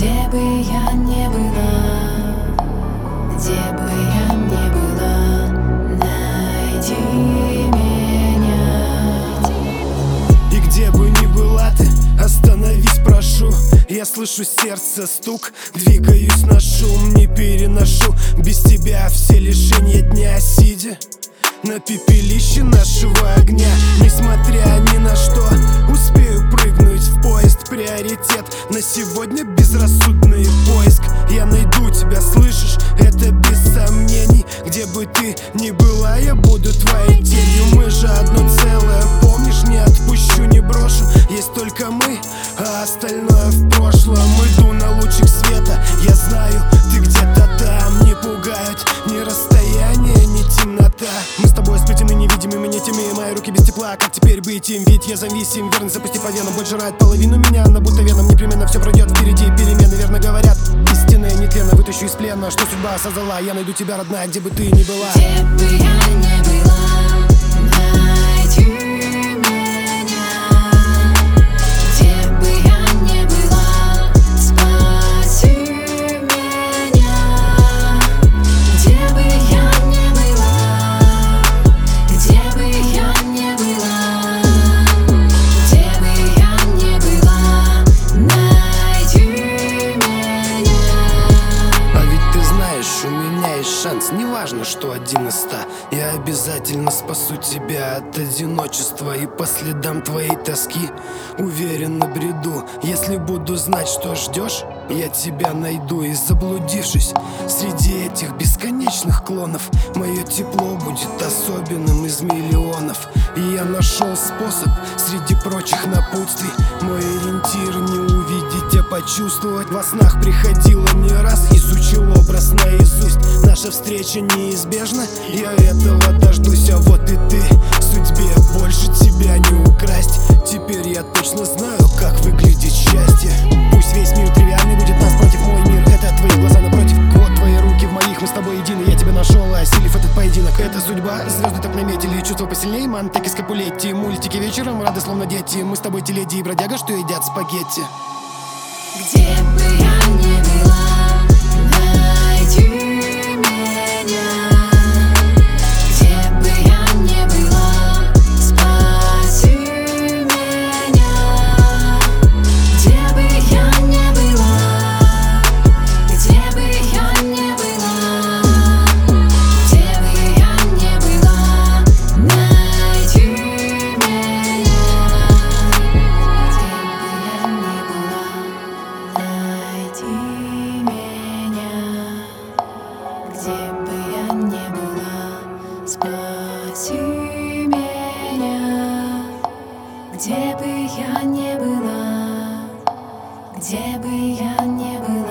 Где бы я не была, где бы я не была, найди меня. И где бы ни была ты, остановись, прошу. Я слышу сердце стук, двигаюсь на шум, не переношу без тебя все лишения дня, сидя на пепелище нашего огня. Несмотря ни на что, успею прыгнуть в поезд. Приоритет на сегодня безрассудный поиск. Я найду тебя, слышишь, это без сомнений. Где бы ты ни была, я буду твоей тенью. Мы же одно целое, помнишь, не отпущу, не брошу. Есть только мы, а остальное в прошлом. Иду на лучик света, я знаю, ты где-то там. Не пугают ни расстояние, ни темнота. Мы с тобой сплетены невидимыми нитями, мои руки без тепла. Как теперь быть им? Ведь я зависим, верно, запусти по венам. Боль жрает половину меня, она будто веном. Непременно все пройдет впереди, перемены, верно говорят. Истинная нетленно, вытащу из плена, что судьба создала. Я найду тебя, родная, где бы ты ни была. Где бы я не была, найди меня. Где бы я не была, спаси меня. Где бы я не была, где бы я не была, где бы я не была, найди меня. А ведь ты знаешь, у меня есть шанс. Неважно, что 1 из 100. Я обязательно спасу тебя от одиночества. И по следам твоей тоски уверенно бреду. Если буду знать, что ждешь, я тебя найду. И заблудившись среди этих бесконечных клонов, мое тепло будет особенным из миллионов. И я нашел способ среди прочих напутствий. Мой ориентир не увидеть, а почувствовать. Во снах приходило не раз, изучил образ наизусть. Наша встреча неизбежна, я этого дождусь. А вот и ты, судьбе больше тебя не украсть. Теперь я точно знаю, как выглядит счастье. Пусть весь мир тривиальный, будет нас против, мой мир — это твои глаза напротив. Вот твои руки в моих, мы с тобой едины. Я тебя нашел, осилив этот поединок. Это судьба, звезды так наметили. Чувства посильнее, Монтеки с Капулетти. Мультики вечером, рады словно дети. Мы с тобой теледи и бродяга, что едят спагетти. Где бы я не была, найди меня. Где бы я не была, спаси меня. Где бы я не была, где бы я не была, где бы я не была, найди меня. Где бы я не была, спаси меня. Где бы я не была, где бы я не была.